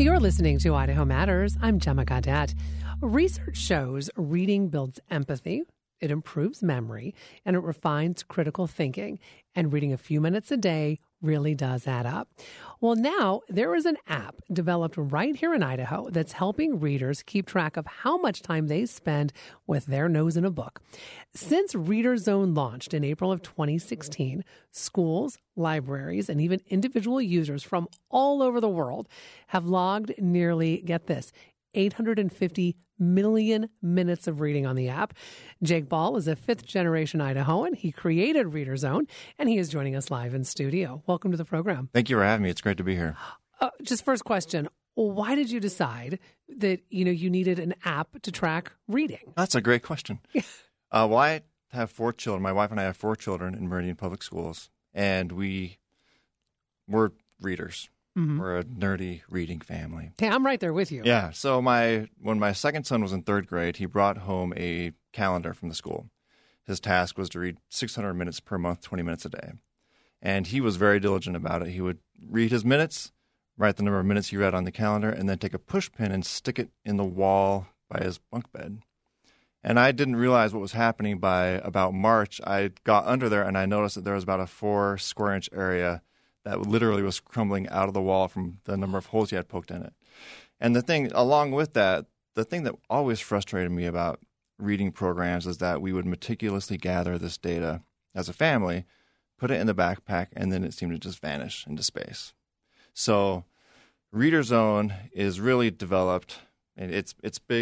You're listening to Idaho Matters. I'm Gemma Gaudette. Research shows reading builds empathy, it improves memory, and it refines critical thinking. And reading a few minutes a day really does add up. Well, now there is an app developed right here in Idaho that's helping readers keep track of how much time they spend with their nose in a book. Since Reader Zone launched in April of 2016, schools, libraries, and even individual users from all over the world have logged nearly, get this, 850 million minutes of reading on the app. Jake Ball is a fifth-generation Idahoan. He created Reader Zone, and he is joining us live in studio. Welcome to the program. Thank you for having me. It's great to be here. Just first question, why did you decide that you needed an app to track reading? That's a great question. Well, I have 4 children. My wife and I have 4 children in Meridian Public Schools, and we're readers. Mm-hmm. We're a nerdy reading family. Hey, I'm right there with you. Yeah. So when my second son was in 3rd grade, he brought home a calendar from the school. His task was to read 600 minutes per month, 20 minutes a day. And he was very diligent about it. He would read his minutes, write the number of minutes he read on the calendar, and then take a push pin and stick it in the wall by his bunk bed. And I didn't realize what was happening by about March. I got under there and I noticed that there was about a 4 square inch area that literally was crumbling out of the wall from the number of holes he had poked in it. And the thing, along with that, the thing that always frustrated me about reading programs is that we would meticulously gather this data as a family, put it in the backpack, and then it seemed to just vanish into space. So Reader Zone is really developed, and its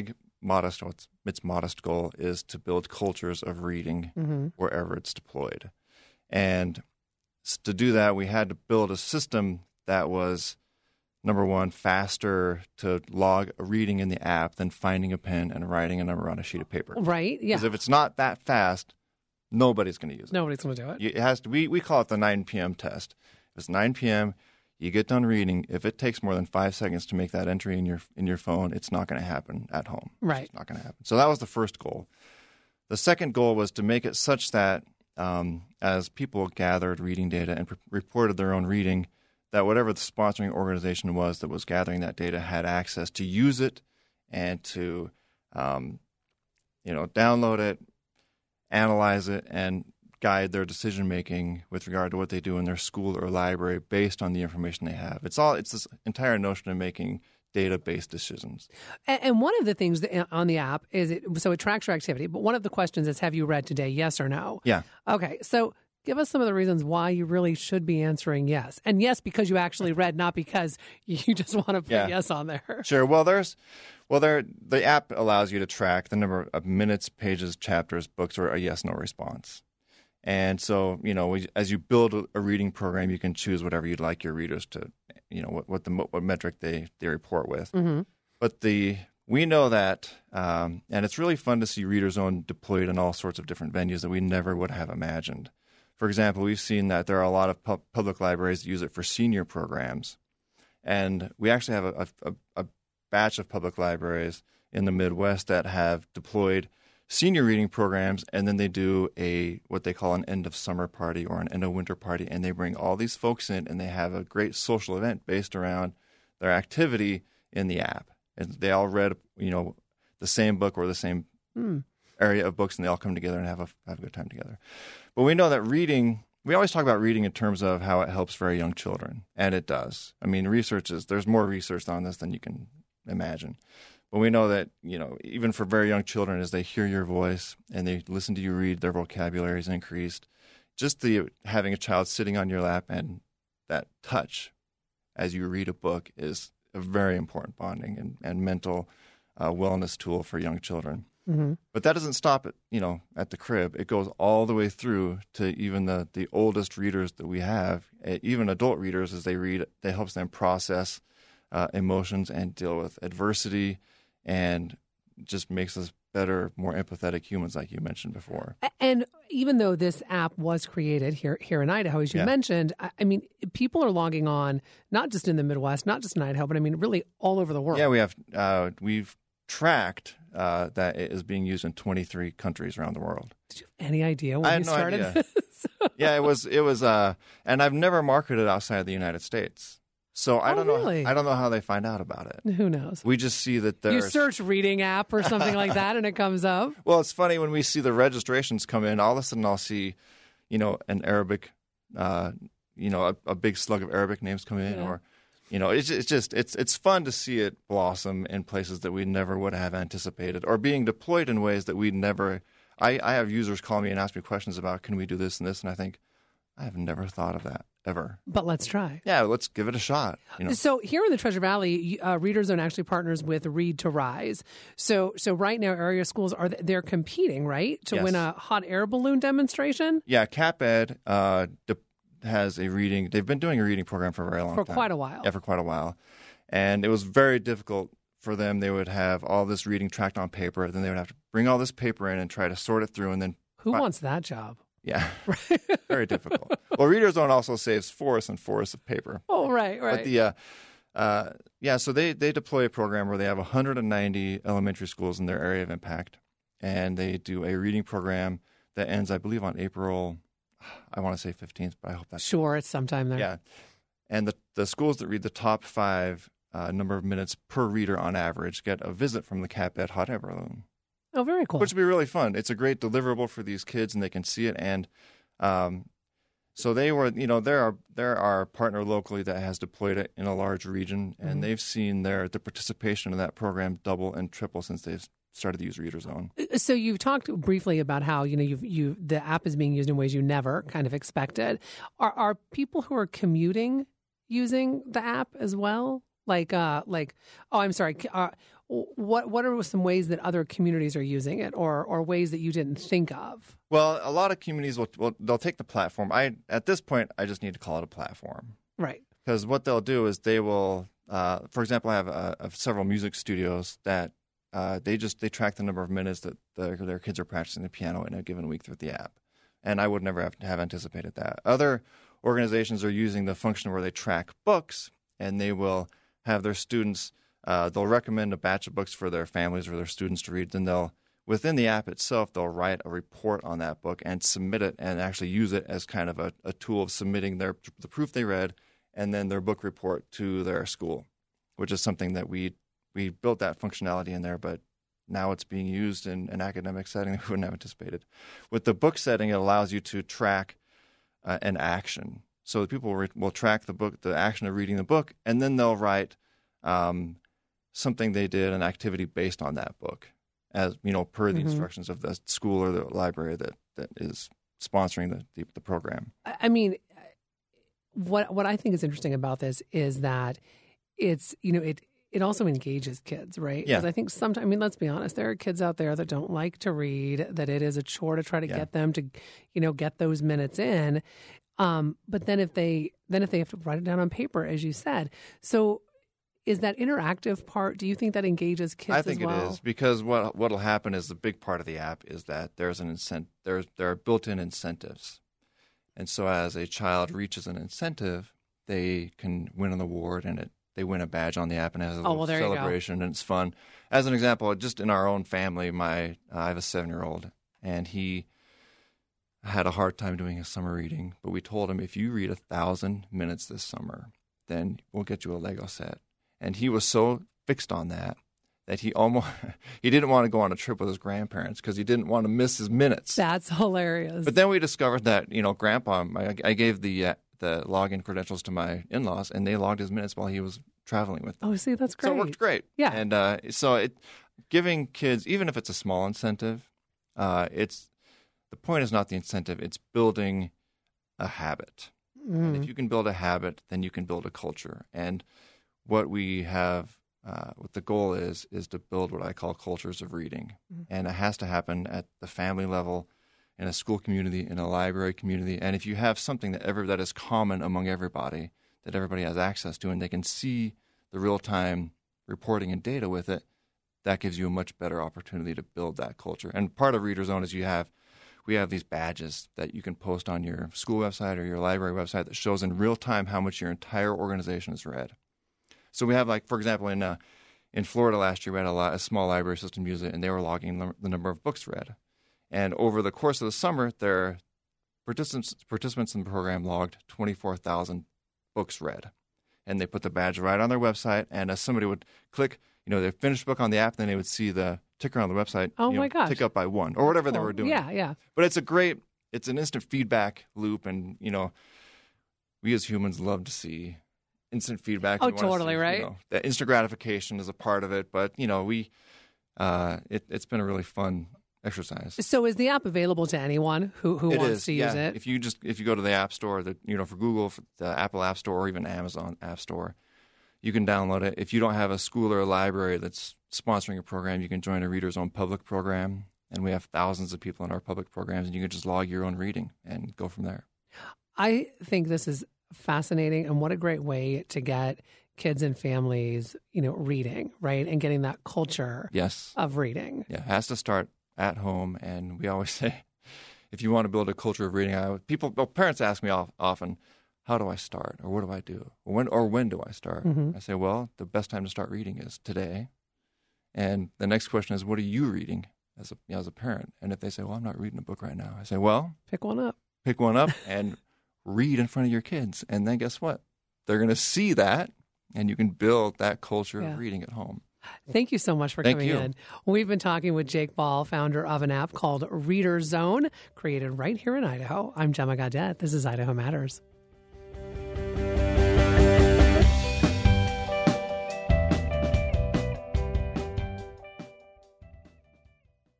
modest goal is to build cultures of reading wherever it's deployed. And to do that, we had to build a system that was, number one, faster to log a reading in the app than finding a pen and writing a number on a sheet of paper. Right, yeah. Because if it's not that fast, nobody's going to use it. Nobody's going to do it. It has to. We call it the 9 p.m. test. If it's 9 p.m., you get done reading. If it takes more than 5 seconds to make that entry in your phone, it's not going to happen at home. Right. It's not going to happen. So that was the first goal. The second goal was to make it such that as people gathered reading data and reported their own reading, that whatever the sponsoring organization was that was gathering that data had access to use it and to, download it, analyze it, and guide their decision-making with regard to what they do in their school or library based on the information they have. It's this entire notion of making data-based decisions. And one of the things on the app is it tracks your activity, but one of the questions is, have you read today, yes or no? Yeah. Okay, so give us some of the reasons why you really should be answering yes. And yes, because you actually read, not because you just want to put yes on there. Sure. Well, the app allows you to track the number of minutes, pages, chapters, books, or a yes-no response. And so, as you build a reading program, you can choose whatever you'd like your readers to, what metric they report with. Mm-hmm. But we know that, and it's really fun to see Reader Zone deployed in all sorts of different venues that we never would have imagined. For example, we've seen that there are a lot of public libraries that use it for senior programs. And we actually have a batch of public libraries in the Midwest that have deployed senior reading programs, and then they do what they call an end of summer party or an end of winter party, and they bring all these folks in and they have a great social event based around their activity in the app. And they all read, the same book or the same area of books, and they all come together and have a good time together. But we know that reading, we always talk about reading in terms of how it helps very young children, and it does. I mean, there's more research on this than you can imagine. But we know that, even for very young children, as they hear your voice and they listen to you read, their vocabulary is increased. Just having a child sitting on your lap and that touch as you read a book is a very important bonding and mental wellness tool for young children. Mm-hmm. But that doesn't stop at the crib. It goes all the way through to even the oldest readers that we have, even adult readers. As they read, it helps them process emotions and deal with adversity, and just makes us better, more empathetic humans, like you mentioned before. And even though this app was created here in Idaho, as you mentioned, I mean, people are logging on, not just in the Midwest, not just in Idaho, but I mean, really all over the world. Yeah, we've tracked that it is being used in 23 countries around the world. Did you have any idea when you started this? Yeah, it was, and I've never marketed outside of the United States. So I don't know. Really? I don't know how they find out about it. Who knows? We just see that there's. You search reading app or something like that, and it comes up. Well, it's funny when we see the registrations come in. All of a sudden, I'll see, an Arabic, a big slug of Arabic names come in, or, it's fun to see it blossom in places that we never would have anticipated, or being deployed in ways that we never. I have users call me and ask me questions about, can we do this and this, and I think, I have never thought of that ever. But let's try. Yeah, let's give it a shot. So here in the Treasure Valley, Reader Zone actually partners with Read to Rise. So right now, area schools they're competing, right, to win a hot air balloon demonstration. Yeah, CapEd has a reading. They've been doing a reading program for a very long time. For quite a while. Yeah, for quite a while, and it was very difficult for them. They would have all this reading tracked on paper, then they would have to bring all this paper in and try to sort it through, and then who wants that job? Yeah, very difficult. Well, Reader Zone also saves forests and forests of paper. Oh, right. But so they deploy a program where they have 190 elementary schools in their area of impact, and they do a reading program that ends, I believe, on April, I want to say 15th, but I hope that's... Sure, it's sometime there. Yeah, and the schools that read the top 5 number of minutes per reader on average get a visit from the CapEd hot air balloon. Oh, very cool. Which would be really fun. It's a great deliverable for these kids, and they can see it. And so they were, there are partner locally that has deployed it in a large region, and they've seen the participation in that program double and triple since they've started to use Reader Zone. So you've talked briefly about how the app is being used in ways you never kind of expected. Are people who are commuting using the app as well? What are some ways that other communities are using it, or ways that you didn't think of? Well, a lot of communities they'll take the platform. At this point, I just need to call it a platform, right? Because what they'll do is they will, for example, I have several music studios that they track the number of minutes that their kids are practicing the piano in a given week through the app, and I would never have anticipated that. Other organizations are using the function where they track books, and they will have their students. They'll recommend a batch of books for their families or their students to read. Then within the app itself, they'll write a report on that book and submit it, and actually use it as kind of a tool of submitting the proof they read and then their book report to their school, which is something that we built that functionality in there, but now it's being used in an academic setting that we wouldn't have anticipated. With the book setting, it allows you to track an action. So people will track the action of reading the book, and then they'll write something they did, an activity based on that book, as per the instructions of the school or the library that is sponsoring the program. I mean, what I think is interesting about this is that it's it also engages kids, right? Yeah. Because I think sometimes, let's be honest, there are kids out there that don't like to read, that it is a chore to try to get them to, get those minutes in. But then if they have to write it down on paper, as you said, so is that interactive part? Do you think that engages kids as well? I think it is, because what'll happen is the big part of the app is that there's there are built-in incentives, and so as a child reaches an incentive, they can win an award, and they win a badge on the app, and it has a little celebration, and it's fun. As an example, just in our own family, I have a 7-year-old, and he had a hard time doing his summer reading, but we told him, if you read 1,000 minutes this summer, then we'll get you a Lego set. And he was so fixed on that he didn't want to go on a trip with his grandparents because he didn't want to miss his minutes. That's hilarious. But then we discovered that, Grandpa, I gave the login credentials to my in-laws, and they logged his minutes while he was traveling with them. Oh, see, that's great. So it worked great. Yeah. And giving kids, even if it's a small incentive, the point is not the incentive, it's building a habit. And if you can build a habit, then you can build a culture. And what we have, what the goal is to build what I call cultures of reading. And it has to happen at the family level, in a school community, in a library community. And if you have something that is common among everybody, that everybody has access to, and they can see the real-time reporting and data with it, that gives you a much better opportunity to build that culture. And part of Reader Zone is we have these badges that you can post on your school website or your library website that shows in real time how much your entire organization has read. So we have, for example, in Florida last year, we had a small library system use it, and they were logging the number of books read. And over the course of the summer, their participants in the program logged 24,000 books read. and they put the badge right on their website. And as somebody would click, they finished the book on the app, then they would see the ticker on the website. Oh my gosh. Tick up by 1 or whatever they were doing. Yeah. But it's an instant feedback loop. And, we as humans love to see instant feedback. Oh, totally, right? That instant gratification is a part of it. But, it's been a really fun exercise. So is the app available to anyone who wants to use it? If you go to the App Store, for Google, for the Apple App Store, or even Amazon App Store, you can download it. If you don't have a school or a library that's sponsoring a program, you can join a Reader's Own public program. And we have thousands of people in our public programs, and you can just log your own reading and go from there. I think this is fascinating, and what a great way to get kids and families, reading, right? And getting that culture of reading. Yeah, it has to start at home. And we always say, if you want to build a culture of reading, parents ask me often, how do I start? Or what do I do? Or when do I start? Mm-hmm. I say, well, the best time to start reading is today. And the next question is, what are you reading as a parent? And if they say, well, I'm not reading a book right now, I say, well, pick one up and read in front of your kids. And then guess what? They're going to see that, and you can build that culture of reading at home. Thank you so much for coming in. We've been talking with Jake Ball, founder of an app called Reader's Own, created right here in Idaho. I'm Gemma Gaudette. This is Idaho Matters.